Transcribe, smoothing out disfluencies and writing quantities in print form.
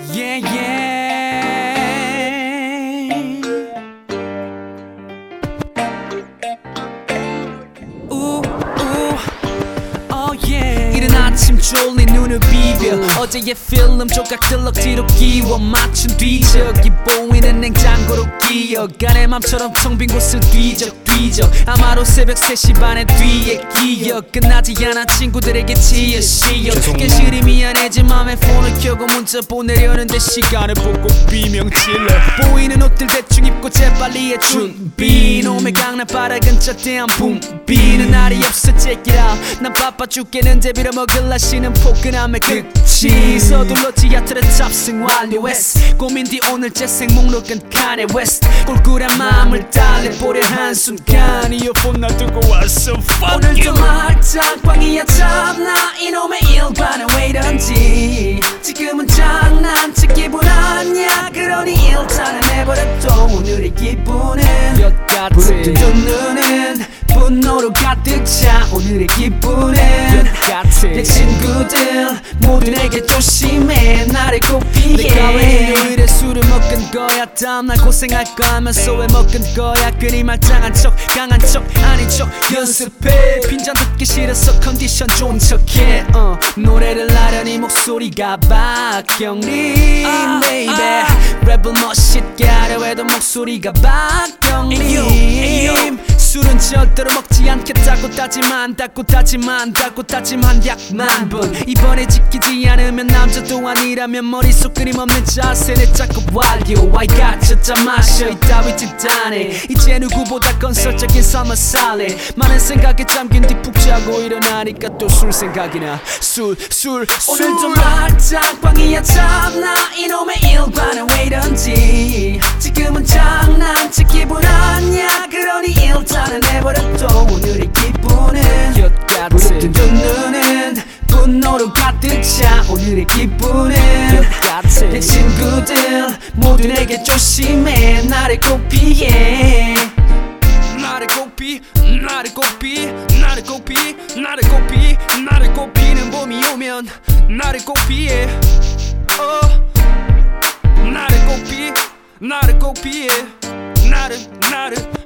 Yeah, yeah. Ooh, ooh, oh yeah. 이른 아침 졸린 눈을 비벼 어제의 필름 조각들 억지로 끼워 맞춘 뒤 저기 보이는 냉장고로 끼어가 내 맘처럼 텅 빈 곳을 뒤적 아마도 새벽 3시 반에 뒤에 끼어 끝나지 않아 친구들에게 치여 괜시리 미안해진 맘에 폰을 켜고 문자 보내려는데 시간을 보고 비명 질러 보이는 옷들 대충 입고 재빨리 해 준비 놈의 강남 바닥은 저대한 붐비는 날이 없어 check it out 난 바빠 죽겠는데 빌어먹을라 쉬는 포근함의 끝이 서둘러 지하철에 탑승 완료했어 고민 뒤 오늘 재생 목록은 칸에 웨스트 꿀꿀한 마음을 달래보려 한순간 이어폰 놔두고 왔어 fuck 오늘도 말짱꽝이야 참나 이놈의 일과는 왜 이런지 지금은 장난칠 기분 아냐 그러니 일단은 내버려둬 오늘의 기분은 여같이 두 눈은 분노로 가득 차 오늘의 기분은 여같이 내 친구들 모두 내게 조심해 나를 꼭 피해 내가 왜 일요일에 술을 먹은 거야 다음날 고생할 거 하면서 왜 먹은 거야 그리 말짱한 척 강한 척 아닌 척 연습해 빈잔 듣기 싫어서 컨디션 좋은 척해 노래를 하려니 목소리가 박경림 baby 랩을 멋있게 하려 해도 목소리가 박경림 술은 절대로 먹지 않겠다고 다짐한 약만 번 이번에 지키지 않으면 남자도 아니라면 머릿속 끊임없는 자세는 자꾸 완료 I got you 짜 마셔 이따위 집단에 이제 누구보다 건설적인 삶을 살래 많은 생각에 잠긴 뒤 푹 자고 일어나니까 또 술 생각이 나 술 오늘도 말짱꽝이야 참나 이놈의 일과는 왜 이런지 지금은 장난칠 기분 아냐 그러니 일단은 내버려둬 오늘의 기분은 여같이 두 눈은 분노로 가득 차 오늘의 기분은 여같이 내 친구들 모두 내게 조심해 나를 꼭 피해 나를 꼭 피는 봄이 오면 나를 꼭 피해 나를 꼭 피해 나를